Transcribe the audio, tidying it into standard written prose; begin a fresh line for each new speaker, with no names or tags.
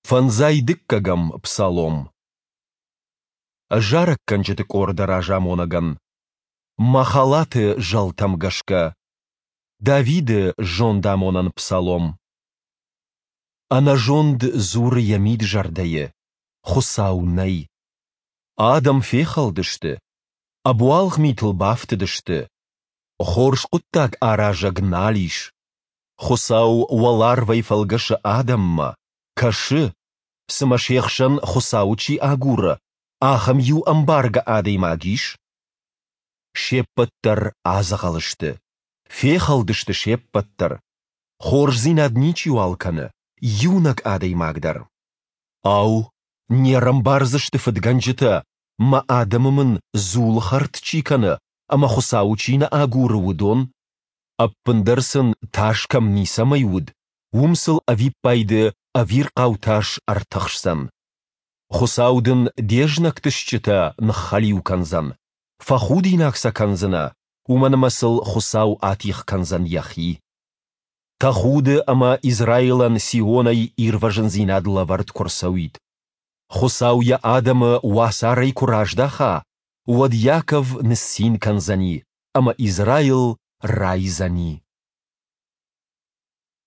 Фанзай дыккагам псалом. Жарак канчетык ордара жамонаган. Махалаты жалтам гашка. Давиды жондамонан псалом. Ана жонд зур ямид жардайы. Хусаунай. Адам фехалдышты. Абуалх митл бафтыдышты. Хорш куттак аража гналиш. Хусау валарвай фалгаша Адамма. Кашы. Сымашехшан хусаучи агура. Ахам ю амбарга адей магиш. Шеппаттар азағалышты. Фехалдышты шеппаттар. Хоржзин адничи алканы. Юнак адей магдар. Ау, не рамбарзышты фадганджита. Ма адамымын зул харт чиканы. Ама хусаучина агуры удон. Аппындарсын ташкам нисамай уд. Умсыл авиппайды авир қауташ артықшсан. Хусаудын дежнактышчыта нхалиу канзан. Фахудинакса канзана. Уманамасыл хусау атих канзан яхи. Тахуды ама Израилан Сионай ирважын зинадла вард корсауид. Хусауя Адама уасарай кураждаха. Уад Яков нсин канзани. Ама Израил райзани.